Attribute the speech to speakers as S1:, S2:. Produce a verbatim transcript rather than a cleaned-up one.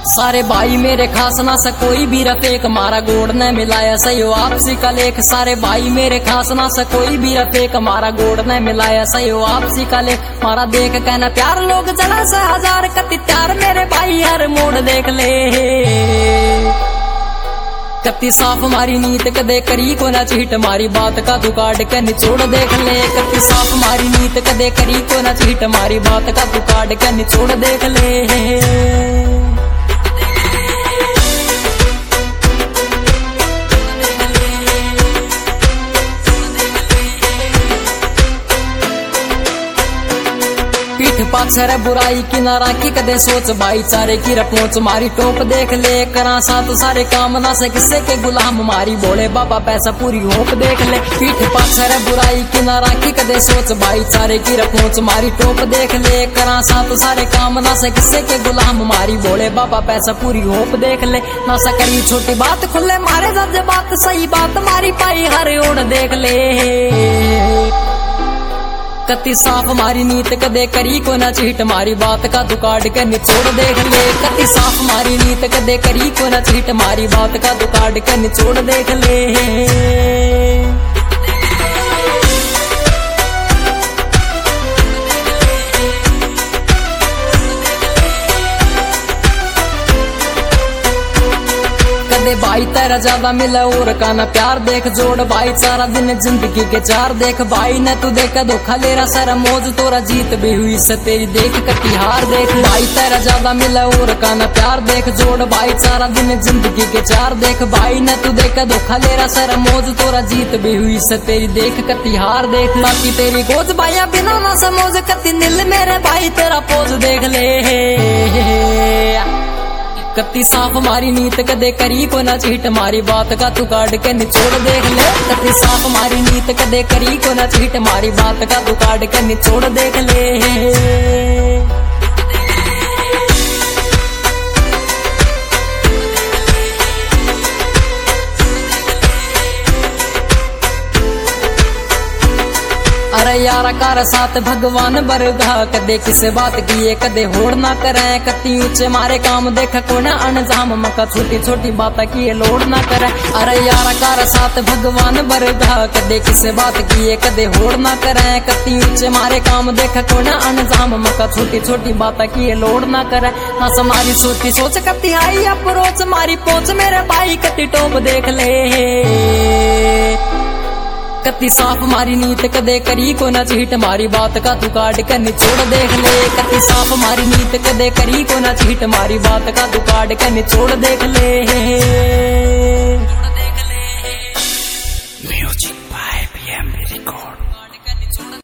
S1: सारे भाई मेरे खास ना सा कोई भी रफेक मारा गोड़ ने मिलाया सही आपसी का लेख। सारे भाई मेरे खास ना सा कोई भी रफेक मारा गोड़ ने मिलाया सही आपसी का लेख। मारा देख कहना प्यार लोग जला सा हजार कति प्यार मेरे भाई हर मोड़ देख ले। कत्ती साफ मारी नीत कदे करी को ना चीट मारी बात का तू काट के निचोड़ देख ले। कत्ती साफ मारी नीत कदे करी को ना चीट मारी बात का तू काट के निचोड़ देख ले। पीठ पाछर बुराई की ना राखी कदे सोच भाईचारे की रपोच मारी टोप देख ले। करा साथ सारे काम ना से किस्से के गुलाम मारी बोले बाबा पैसा पूरी होप देख ले। पीठ पाछर बुराई की ना राखी कदे सोच भाईचारे की रपोच मारी टोप देख ले। करा साथ सारे काम ना से किस्से के गुलाम मारी बोले बाबा पैसा पूरी होप देख ले। ना सा करी छोटी बात खुले मारे जब बात सही बात मारी पाई हर ओर देख ले। कत्ती साफ मारी नीत कदे करी को ना चीट मारी बात का तू काट के निचोड़ देख ले। कत्ती साफ मारी नीत कदे करी को ना चीट मारी बात का तू काट के निचोड़ देख ले। भाई तेरा ज्यादा मिला और का ना प्यार देख जोड़ भाई सारा दिन जिंदगी के चार देख। भाई ने तू देखा धोखा लेरा सारा मौज तोरा जीत भी हुई से तेरी देख कटिहार देख। भाई तेरा ज्यादा मिला और का ना प्यार देख जोड़ भाई सारा दिन जिंदगी के चार देख। भाई ने तू देखा धोखा लेरा सारा मौज तोरा जीत भी हुई से तेरी देख कटिहार देख। बाकी तेरी गोज भाइया बिना ना समोज कति नील मेरे भाई तेरा पोज देख ले। कत्ती साफ मारी नीत कदे करी को ना चीट मारी बात का तू काट के निचोड़ देख ले। कत्ती साफ मारी नीत कदे करी को ना चीट मारी बात का तू काट के निचोड़ देख ले। अरे यारा कार साथ भगवान बरगा कदे किसे बात किए कदे होड़ ना करे। कत्ती ऊंचे मारे काम देख को ना अनजाम मका छोटी छोटी बात किए लोड़ ना करे। अरे यारा कार साथ भगवान बरगा कदे किसे बात किए कदे होड़ ना करे। कत्ती ऊंचे मारे काम देख को ना अनजाम मका छोटी छोटी बात किए लोड़ ना करे। ना समारी सोची सोच कत्ती आई अप्रोच मारी पोच मेरे भाई कत्ती टोप देख ले। कत्ती साफ मारी नीत कदे करी को ना चीट मारी बात का तू काट के निचोड़ देख ले। कत्ती साफ मारी नीत कदे करी को ना चीट मारी बात का तू काट के निचोड़ देख ले।